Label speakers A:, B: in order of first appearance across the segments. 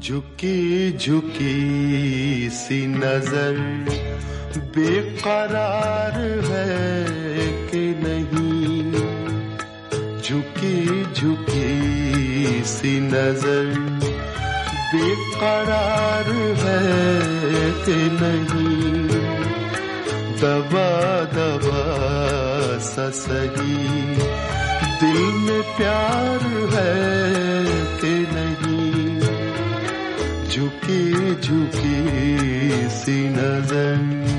A: झुकी झुकी सी नजर बेकरार है कि नहीं, झुकी झुकी सी नजर बेकरार है कि नहीं, दबा दबा सा सही दिल में प्यार है कि नहीं, झुकी झुकी सी नजर।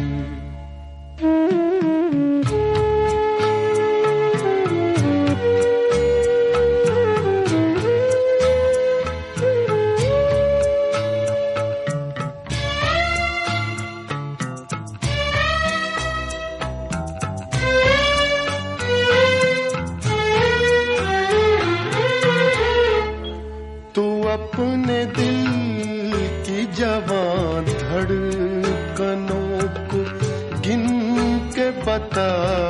A: तू अपने दिल की जवां धड़कनों को गिन के बता,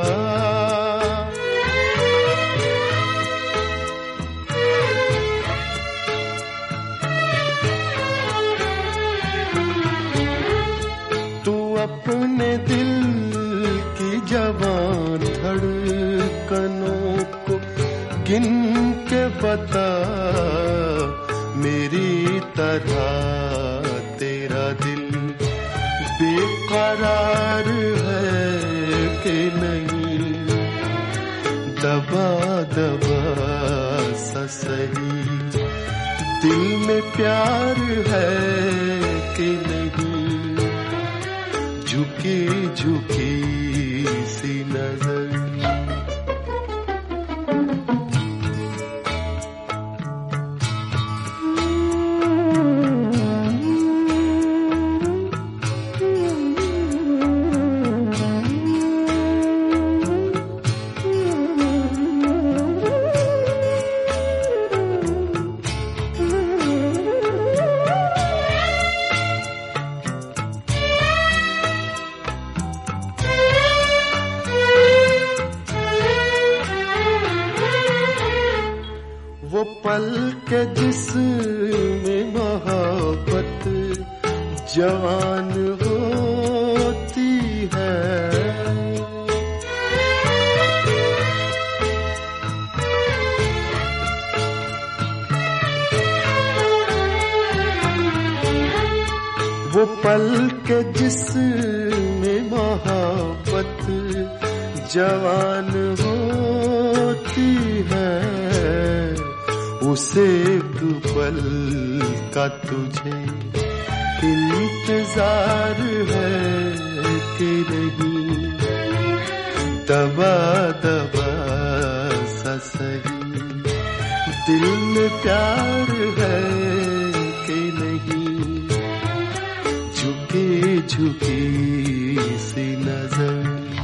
A: तू अपने दिल की जवां धड़कनों को गिन के बता, मेरी तरह तेरा दिल बेकरार है कि नहीं, दबा दबा सा सही दिल में प्यार है कि नहीं, झुकी झुकी सी नजर। वो पल के जिसमें मोहब्बत जवान होती है, वो पल के जिसमें मोहब्बत जवान होती है, उसे एक पल का तुझे इंतजार है कि नहीं, दबा दबा सा सही दिल में प्यार है कि नहीं, झुकी झुकी सी नजर।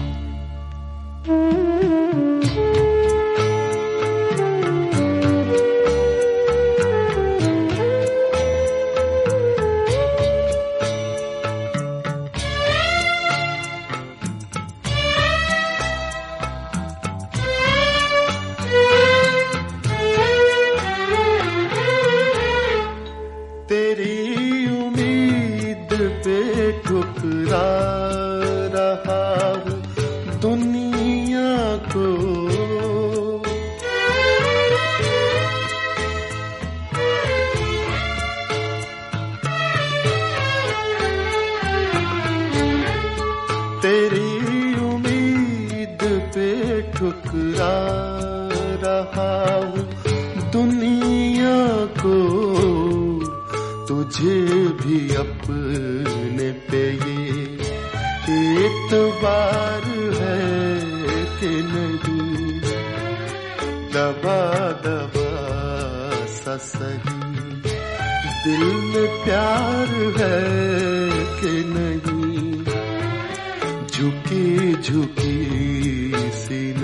A: तेरी उम्मीद पे ठुकरा रहा हूँ दुनिया को, तेरी उम्मीद पे ठुकरा रहा हूँ दुनिया को, तुझे भी अपने पे ये एतबार है कि नहीं, दबा दबा सा सही दिल में प्यार है कि नहीं, झुकी झुकी सी